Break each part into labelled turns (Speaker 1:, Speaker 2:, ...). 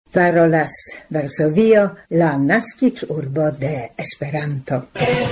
Speaker 1: Parolas Varsovio, la naskiĝurbo de Esperanto.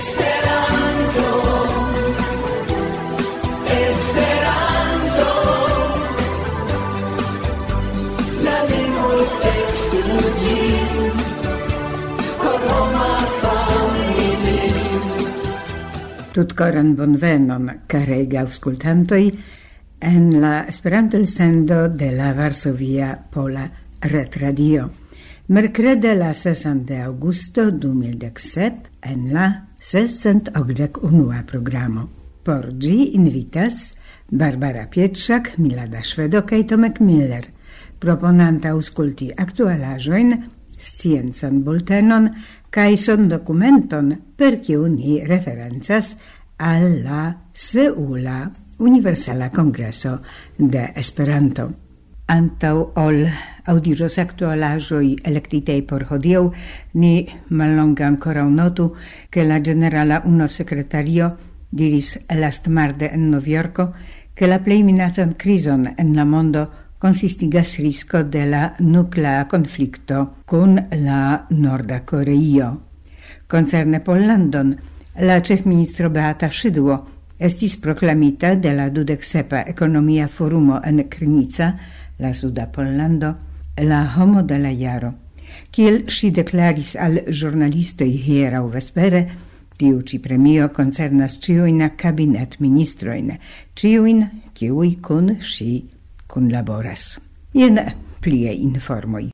Speaker 1: Tutkoran bonvenon, carei aŭskultantoj, en la Esperanto-elsendo de la Varsovia Pola Retradio. Mercrede la 6 de Augusto 2017 en la 681 programo. Por ĝi invitas Barbara Pietrzak, Milada Szwedo kaj Tomek Miller, proponanta aŭskulti aktualaĵojn, sciencan bultenon kaj sondokumenton, per kiu ni referencas al la Seula Universala Kongreso de Esperanto. Antaŭ ol aŭdiĝos aktualaĵoj elektitaj por hodiaŭ, ni mallonge ankoraŭ notu, ke la ĝenerala UNO-sekretario diris lastmarde en Novjorko, ke la plej minacan krizon en la mondo consistigas risco de la nuclea conflicto kun la Norda Koreio. Concerne Pollandon, la ĉefministro Beata Szydło estis proklamita de la 27. Ekonomia Forumo en Krynica, la suda Pollando, la homo de la jaro. Kiel ŝi deklaris al ĵurnalistoj hieraŭ vespere, tiu ĉi premio koncernas ĉiujn kabinetministrojn, ĉiujn, kiuj kun ŝi kunlaboras. Jen plie informoj.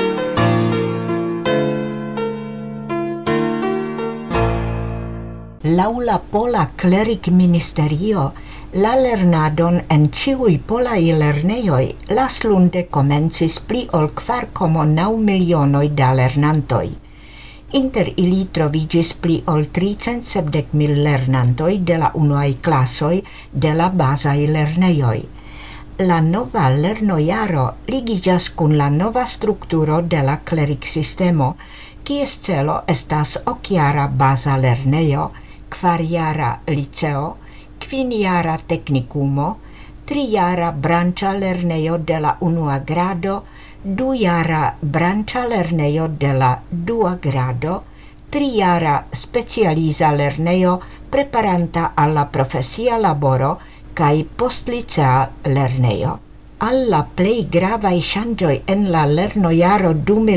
Speaker 2: Laŭ la pola klerikministerio, la lernadon en ĉiuj polaj lernejoj laslunde komencis pli ol 4,9 milionoj da lernantoj. Inter ili troviĝis pli ol 370,000 lernantoj de la unuaj klasoj de la bazaj lernejoj. La nova lernojaro ligiĝas kun la nova strukturo de la kleriksistemo, kies celo estas okjara baza lernejo, 4-jara liceo, 5-jara teknikumo, 3-jara branĉa lernejo de la unua grado, 2-jara branĉa lernejo de la dua grado, 3-jara specializa lernejo preparanta al la profesia laboro kaj postlicea lernejo. Al la plej gravaj ŝanĝoj en la lernojaro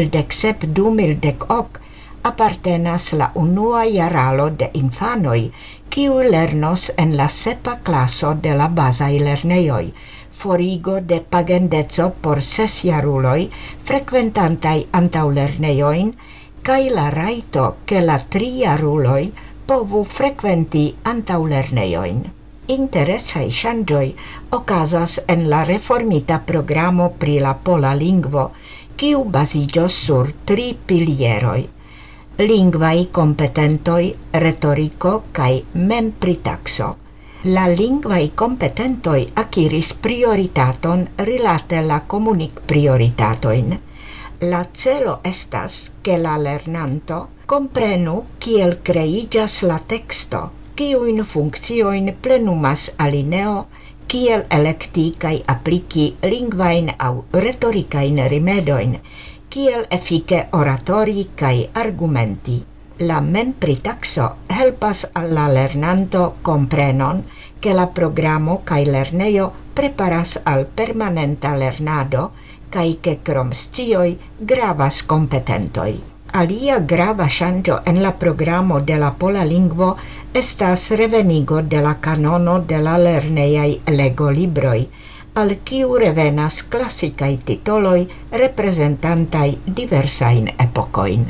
Speaker 2: 2017-2018 apartenas la unua jaralo de infanoj, kiu lernos en la 7. klaso de la bazaj lernejoj, forigo de pagendeco por 6-jaruloj frekventantaj antaŭlernejojn kaj la rajto, ke la 3-jaruloj povu frekventi antaŭlernejojn. Interesaj ŝanĝoj okazas en la reformita programo pri la pola lingvo, kiu baziĝos sur 3 pilieroj: lingvaj kompetentoj, retoriko kaj mempritakso. La lingvaj kompetentoj akiris prioritaton rilate la komunikprioritatojn. La celo estas, ke la lernanto komprenu kiel kreiĝas la teksto, kiujn funkciojn plenumas alineo, kiel elekti kaj apliki lingvajn aŭ retorikajn rimedojn, kiel efike oratori kaj argumenti. La mempritakso helpas al la lernanto komprenon, ke la programo kaj lernejo preparas al permanenta lernado kaj ke krom scioj gravas kompetentoj. Alia grava ŝanĝo en la programo de la pola lingvo estas revenigo de la kanono de la lernejaj legolibroj, al kiu revenas klasikaj titoloj reprezentantaj diversajn epokojn.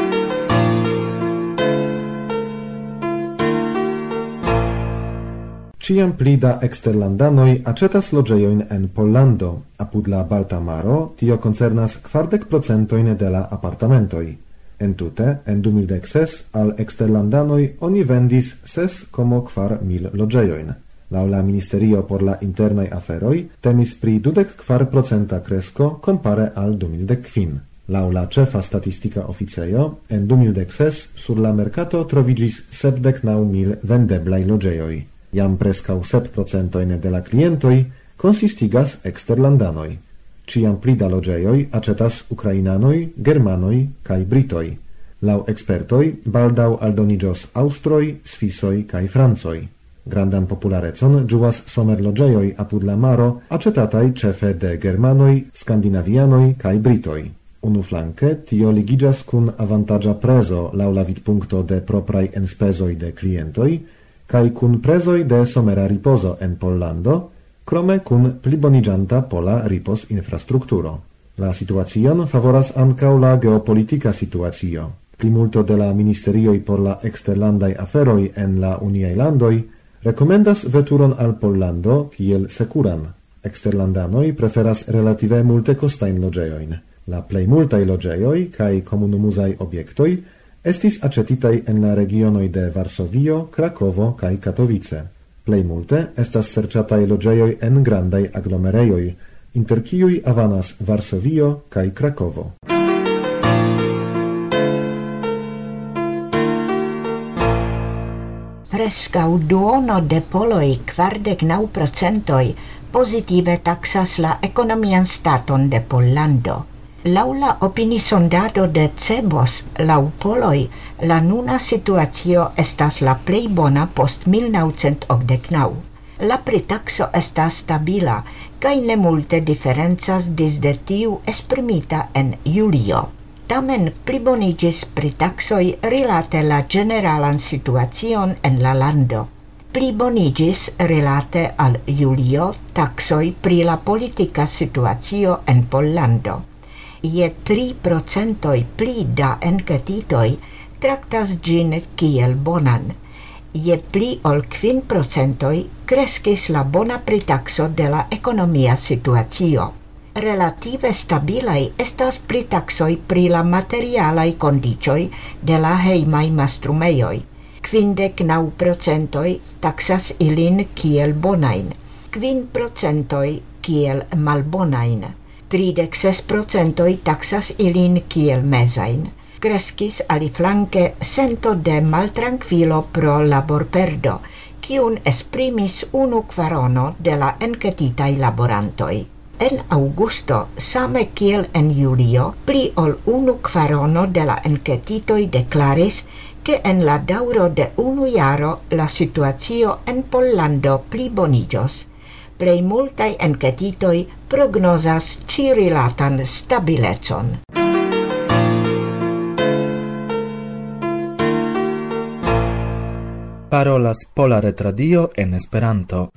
Speaker 3: Ĉiam pli da eksterlandanoj aĉetas loĝejojn en Pollando. Apud la Balta Maro tio koncernas 40% de la apartamentoj. Entute, en 2016 al eksterlandanoj oni vendis 6,4 mil loĝejojn. Laŭ la Ministerio por la internaj aferoj temis pri 24% kresko kompare al 2015. Laŭ la ĉefa statistika oficejo, en 2016 sur la merkato troviĝis 79,000 vendeblaj loĝejoj. Jam preskaŭ 7% de la klientoj konsistigas eksterlandanoj. ciam pli da loĝejoj acetas ukrainanoj, germanoj kaj britoj. Laŭ expertoj baldaŭ aldoniĝos aŭstroj, svisoj kaj francoj. Grandan popularecon ĝuas somerloĝejoj apud la maro, acetataj ĉefe de germanoj, skandinavianoj kaj britoj. Unuflanke, tio ligiĝas kun avantaĝa prezo laŭ la vidpunkto de propraj enspezoj de klientoj, kaj kun prezoj de somera ripozo en Pollando, krome kun pliboniĝanta pola ripos-infrastrukturo. La situacion favoras ankaŭ la geopolitika situacio. Plimulto de la ministerioj por la eksterlandaj aferoj en la uniaj landoj rekomendas veturon al Pollando kiel sekuran. Eksterlandanoj preferas relative multe kostajn loĝejojn. La plej multaj loĝejoj kaj komunumuzaj objektoj estis aĉetitaj en la regionoj de Varsovio, Krakovo kaj Katovice. Plej multe estas serĉataj loĝejoj en grandaj aglomerejoj, inter kiuj avanas Varsovio kaj Krakovo.
Speaker 2: Preskaŭ duono de poloj, 49%, pozitive taksas la ekonomian staton de Pollando. Laŭ la opinisondado de Cebos, laŭ poloj, la nuna situacio estas la plej bona post 1989. La pritakso estas stabila kaj ne multe diferencas disde tiu esprimita en julio. Tamen pliboniĝis pritaksoj rilate la ĝeneralan situacion en la lando. Pliboniĝis rilate al julio taksoj pri la politika situacio en Pollando. Je 3% pli da enketitoj traktas ĝin kiel bonan. Je pli ol 5% kreskis la bona pritakso de la ekonomia situacio. Relative stabilaj estas pritaksoj pri la materialaj kondiĉoj de la hejmaj mastrumejoj. 59% taksas ilin kiel bonajn, 5% kiel malbonajn, 36% taksas ilin kiel mezajn. Kreskis aliflanke sento de maltrankvilo pro laborperdo, kiun esprimis 1/4 de la enketitaj laborantoj. En augusto, same kiel en julio, pli ol 1/4 de la enketitoj deklaris, ke en la daŭro de 1 jaro la situacio en Pollando pliboniĝos. Plej multaj enketitoj prognozas ĉi-rilatan stabilecon.
Speaker 4: Parolas Pola Retradio en Esperanto.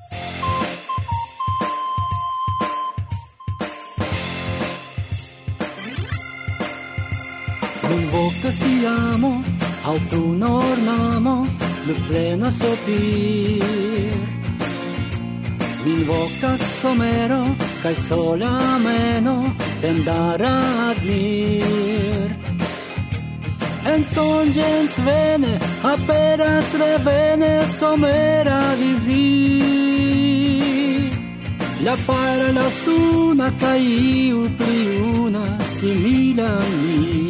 Speaker 5: Siamo autunno ornamo, luz plena sopir. Min vocas somero, kaj sola meno, tendara admir. En sonĝens vene, aperas revene somera vizir. La fara, la suna, kaj iu pli una, simila a mi.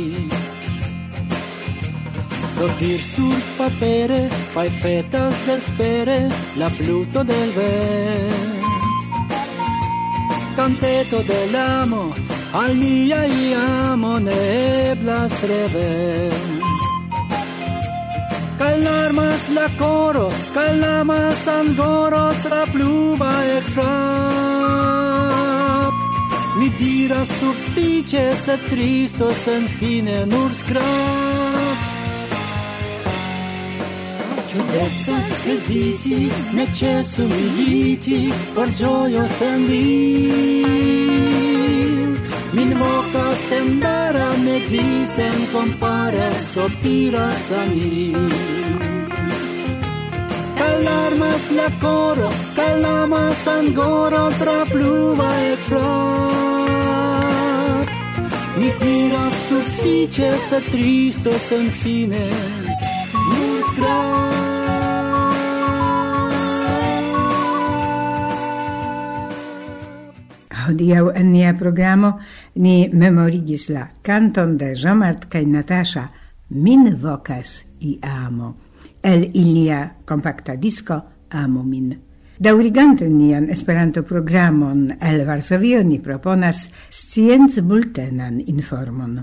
Speaker 5: Sopir sur papere, fai fetas despere, la fluto del vent. Canteto dell'amo, al mia amo ne eblas revent. Calmarmas la coro, calmamas angoro, tra pluva e frap. Mi diras suffice, se tristo, sen fine nur scrap. Ĉu decas heziti, necesu militi, por ĝojo sen li. Min vokas tendara meti sen kompare sopiras anil. Calmarmas la coro, calmamas angoro, tra pluva e frap. Mi diras suffice, se tristo sen fine nur scrap.
Speaker 1: Hodiaŭ en nia programo ni memorigis la kanton de Jean-Marc kaj Natasha Min vokas I amo el ilia kompakta disko Amo min. Daŭrigante nian Esperanto-programon el Varsovio ni proponas scienc-bultenan informon.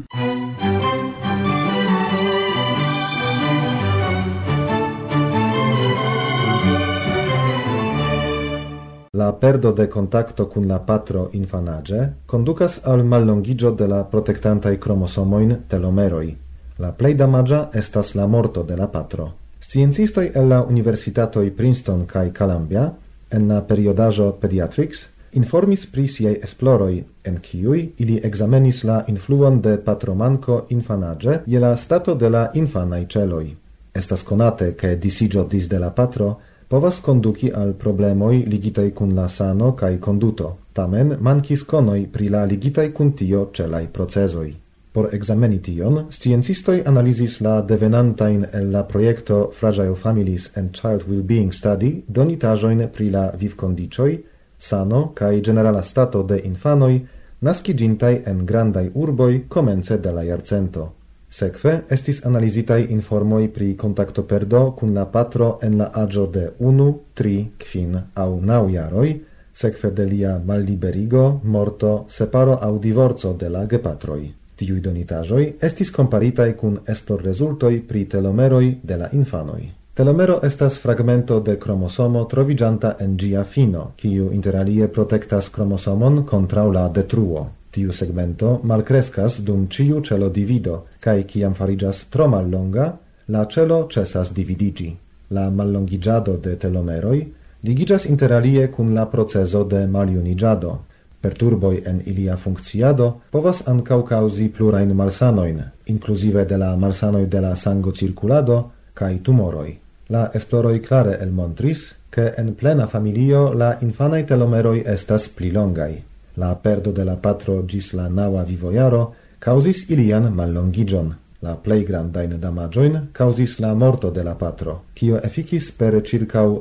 Speaker 3: La perdo de contacto kun la patro infanage conducas al mallongigio de la protectantai chromosomoin telomeroi. La plei damagia estas la morto de la patro. Sciencistoi el la universitatoi Princeton kai Columbia, en la periodajo Pediatrics, informis pri siei esploroi, en kiui ili examenis la influon de patromanco infanage je la stato de la infanai celoi. Estas conate che disigio dis de la patro povas conduci al problemoi ligitai cun la sano cae conduto. Tamen mancis conoi pri la ligitai cun tio celai procesoi. Por exameni tion, sciencistoi analisis la devenantain el la proiecto Fragile Families and Child Wellbeing Study donitajoin pri la vivcondicioi, sano cae generala stato de infanoi nascigintai en grandai urboi comence de la jarcento. Sekve estis analizitai informoi pri contacto perdo cun la patro en la agio de 1, 3, 5 au 9 jaroi, sekve de lia malliberigo, morto, separo au divorzo de la gepatroi. Tiui donitajoi estis comparitai cun esplor resultoi pri telomeroi de la infanoi. Telomero estas fragmento de chromosomo trovigianta en gia fino, kiu interalie protectas chromosomon kontraŭ la detruo. Tiu segmento malcrescas dum ciu celo divido, cae ciam farigas tro mallonga, la celo cesas dividigi. La mallongigiado de telomeroi ligigas interalie cun la proceso de maliunigiado. Perturboi en ilia funcciado povas ancau causi plurain malsanoin, inclusive de la malsanoi de la sango circulado cae tumoroi. La esploroi clare elmontris, che en plena familio la infanai telomeroi estas pli longai. La perdo de la patro gis la 9 vivoiaro causis ilian mallongigion. La plei grandain damagioin causis la morto de la patro, cio efficis per circau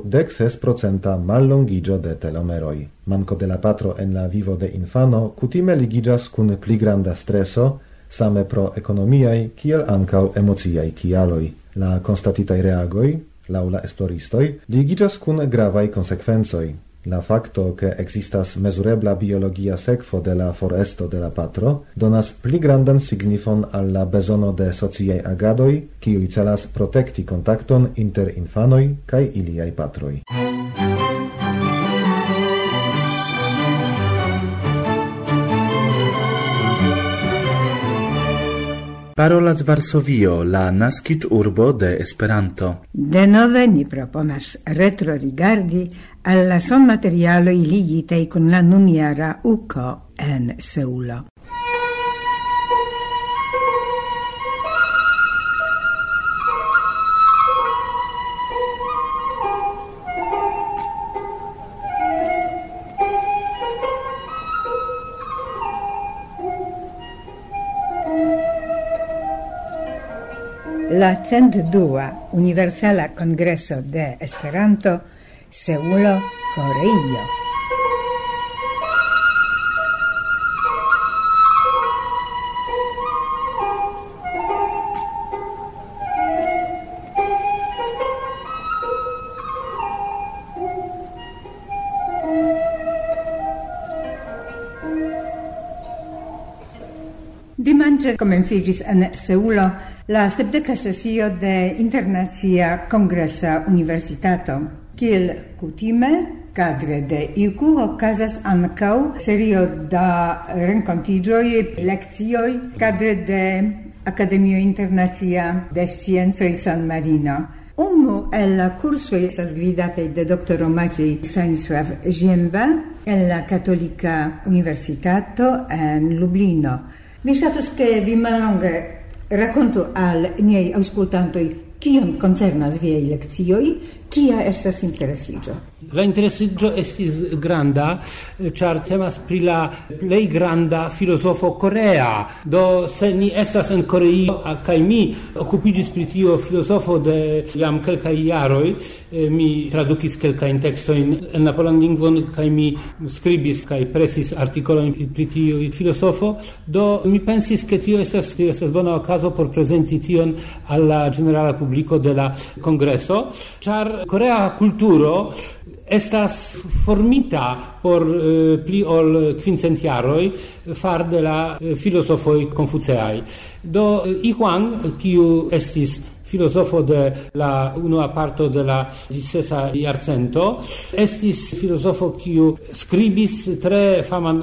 Speaker 3: 16% mallongigio de telomeroi. Manco de la patro en la vivo de infano cutime ligigas cun pli granda stresso, same pro economiai, kiel ancau emociai kialoi. La constatitai reagoi, laula esploristoi, ligigas cun gravai consequenzoi. La facto che existas mesurebla biologia sekvo de la foresto de la patro donas pli grandan signifon al la bezono de sociaj agadoj, kiuj celas protekti kontakton inter infanoj kaj iliaj patroj.
Speaker 4: Parolas Varsovio, la naskic urbo de Esperanto.
Speaker 1: Denove ni proponas retrorigardi al la sonmaterialoj ligitaj kun la nunjara UKO en Seulo. La 102 Universala Congreso de Esperanto, Seulo, Koreio. Dimanche comencigis en Seulo la 70ª sesio de Internacia Congresa Universitato. Kiel kutime, cadre de IUCU okazas ankaŭ serio da renkontiĝoj, lekcioj, cadre de Akademio Internacia de Sciencoj San Marino. Unu el la kursoj estas gvidataj de doktoro Maciej Stanisław Ziemba en la Katolika Universitato en Lublino. Mi ŝatus, ke vi mallonge rakontu al niaj aŭskultantoj kion koncernas viaj lekcioj, kia estas interesiĝo.
Speaker 6: La interesiĝo estis granda, ĉar temas pri la plej granda filozofo korea. Do se ni estas en Koreio kaj mi okupiĝis pri tio filozofo de jam kelkaj jaroj, mi tradukis kelkajn tekstojn en la polan lingvon kaj mi skribis kaj presis artikolojn pri tiu filozofo. Do mi pensis, ke tio estas bona okazo por prezenti tion al la ĝenerala publiko de la kongreso, ĉar korea kulturo estas formita por pli ol 500 jaroj far de la filozofoj konfuceaj. Do Yi Huang, kiu estis filosofo de la unua parto de la 16. jarcento, estis filosofo kiu skribis tre faman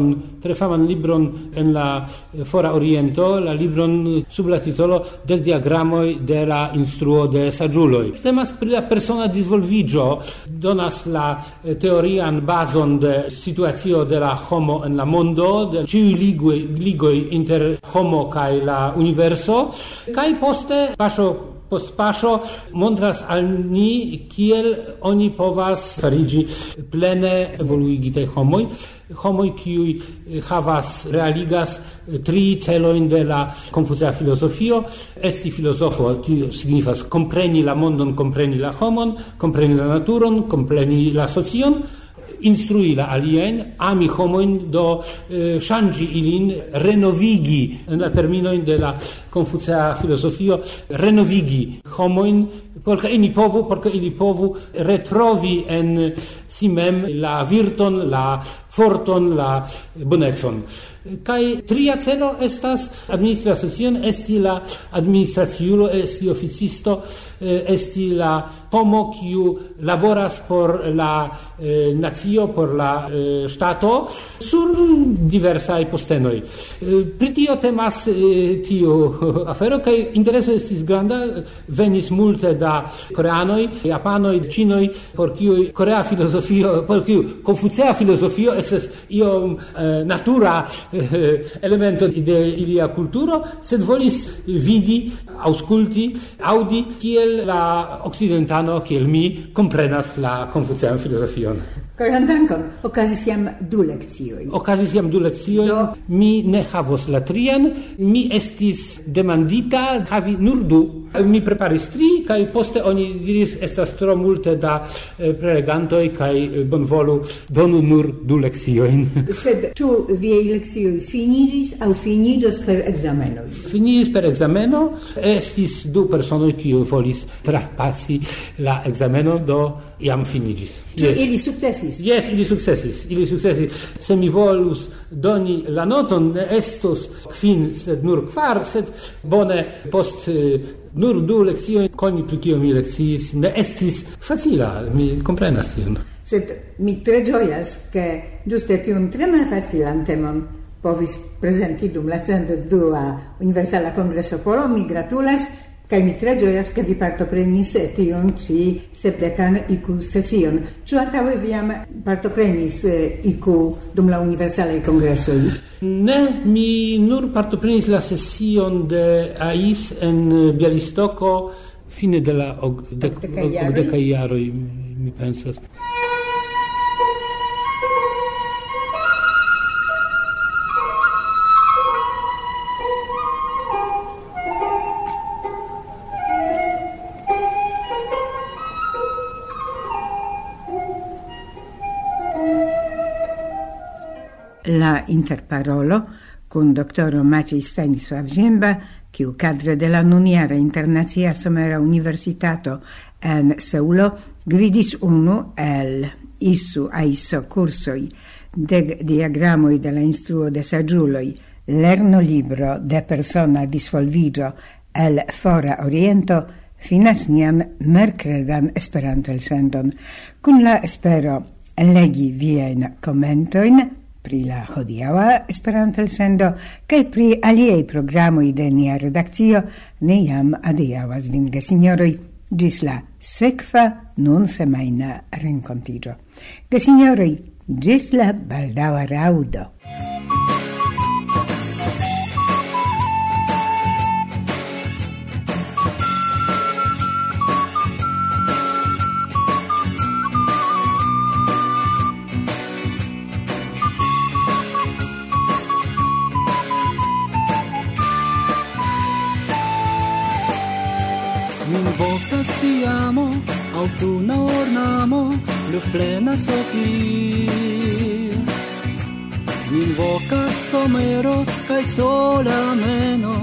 Speaker 6: libron en la fora oriento, la libron sub la titolo de diagramoj de la instruo de saĝuloj. Temas pri la persona disvolviĝo, donas la teorian bazon de situacio de la homo en la mondo, de ĉiuj ligoj inter homo kaj la universo, kaj poste post paŝo montras al ni kiel oni povas fariĝi plene evoluigitaj homoj kiuj realigas 3 celojn de la konfucea filozofio: esti filozofo, tio signifas kompreni la mondon, kompreni la homon, kompreni la naturon, kompreni la socion, instrui la alien, ami homojn, do ŝanĝi ilin, renovigi en la terminojn de la konfucea filozofio, renovigi homojn, por ke ili povu retrovi en si mem la virton, la forton, la bonecon. Kaj tria celo estas administri la socion, esti la administraciulo, esti oficisto, esti la homo kiu laboras por la nacio, por la ŝtato, sur diversaj postenoj. Pri tio temas tiu afero, kaj intereso estis granda, venis multe da koreanoj, japanoj, ĉinoj, por kiuj korea filozofio, por kiu konfucea filozofio estas iom natura elemento de ilia kulturo, sed volis vidi, aŭdi, kiel la okcidentano, kiel mi, komprenas la konfucean filozofion.
Speaker 1: Koran dankon. Okazis jam 2 lekcioj.
Speaker 6: Mi ne havos la trian. Mi estis demandita havi nur 2. Mi preparis 3, kaj poste oni diris, estas tro multe da prelegantoj, kaj bonvolu donu nur 2 lekciojn.
Speaker 1: Sed ĉu viaj lekcioj finiĝis aŭ finiĝos per ekzamenoj?
Speaker 6: Finiĝis per ekzameno. Estis 2 personoj, kiuj volis trapasi la ekzamenon, do jam finiĝis.
Speaker 1: Ĉu ili sukcesis?
Speaker 6: Yes, ili sukcesis. Se mi volus doni la noton, ne estos 5, sed nur 4, sed bone post nur 2 lekcioj, koni pri kio mi lekciis, ne estis facila, mi komprenas tion.
Speaker 1: Sed mi tre ĝojas, ke ĝuste tiun tre malfacilan temon povis prezenti dum la 102. Universala Kongreso Polo. Mi gratulas, kaj mi tre ĝojas, ke vi partoprenis tiun ĉi 70. IQ sesion. Ĉu antaŭe vi jam partoprenis IQ dum la Universalaj Kongresoj?
Speaker 6: Ne, mi nur partoprenis la sesion de AIS en Bialystoko fine de la dekaj jaroj, mi pensas.
Speaker 1: La interparolo con dottoro Maciej Stanisław Ziemba, kiu cadre de la nuniara internacia somera universitato en Seulo gvidis unu el ISO cursoi de diagramoi de la instruo de saĝuloj, lerno libro de persona disvolviĝo el fora oriento, finas nian merkredan Esperanto-elsendon, kun la espero legi viajn komentojn pri la hodiaŭa Esperanto-elsendo kaj pri aliaj programoj de nia redakcio. Ne jam adiaŭas vin, gesinjoroj, ĝis la sekva nun-semajna renkontiĝo. Gesinjoroj, ĝis la baldaŭa raŭdo.
Speaker 5: Min vokas siamo, aŭtuna ornamo, pluvplena sotir. Min vokas somero kaj sola meno,